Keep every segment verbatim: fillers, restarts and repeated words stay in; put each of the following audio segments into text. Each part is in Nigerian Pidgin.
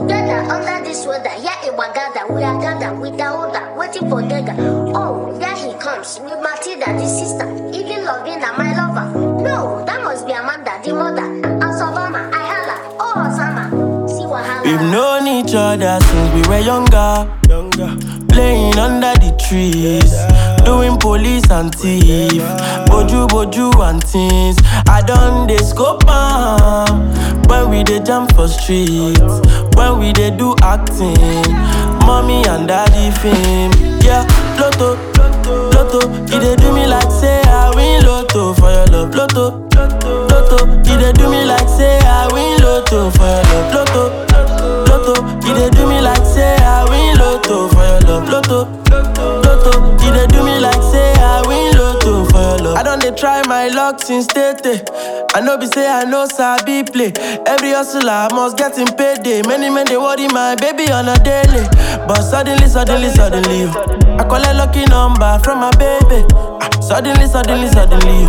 together under this weather. Yeah, it was gathered. We are gathered with the order, waiting for Dega. Oh, there he comes with Matilda, the sister. Even Lovina, my lover. No, that must be Amanda, the mother. As Obama, I holla. Oh, Osama. See what holla. We've known each other since we were younger. Younger. Playing under the trees. Doing police and thief. Boju, boju and things. I done the scope am. When we dey jam for streets. When we dey do acting. Mommy and daddy fame. Yeah, Lotto, Lotto. You dey do me like say I win Lotto for your love. Lotto, Lotto. You dey do me like say I win Lotto for your love. Lotto, Lotto. You dey do me like say I win Lotto for your love. Lotto, Lotto. You dey do me like say I win Lotto for your love. I don dey try my luck since tete. I know be say I know sabi play. Every hustler must get him payday. Many men they worry my baby on a daily. But suddenly, suddenly, suddenly I collect lucky number from my baby. Ah, Suddenly, suddenly, suddenly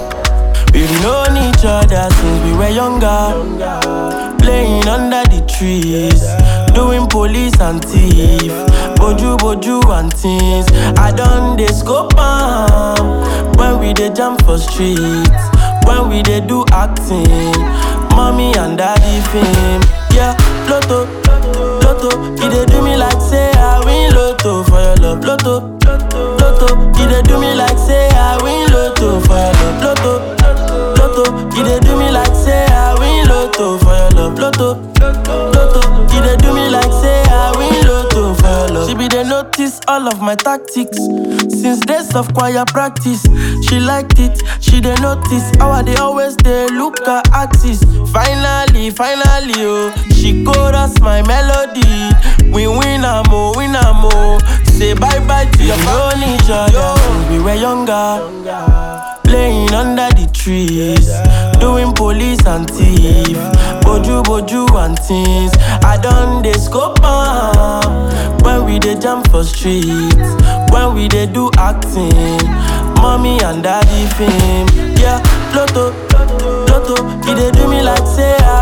we've known each other since we were younger. Playing under the trees. Doing police and thief. Boju, boju and things. I done the scope am. When we dey jam for streets. When we dey do acting. Mommy and daddy fame. Yeah, Lotto, Lotto. You dey do me like say I win Lotto for your love. Lotto, Lotto. You dey do me like say I win Lotto for your love. Lotto, Lotto. You dey do me like say I win Lotto for your love. Lotto, Lotto. You dey do me like say I win Lotto for your love. She be dey notice all of my tactics. Since days of choir practice, she liked it. She dey notice how I dey always dey look her artist. Finally, finally, oh, she chorus my melody. We win am oh, win am oh. Say bye bye to your own each other. We were younger, playing under the trees, doing police and thief. Boju, boju and things. I done the scope am. When we dey jam for streets. When we dey do acting. Mommy and daddy fame. Yeah, Lotto, Lotto. You dey do me like say I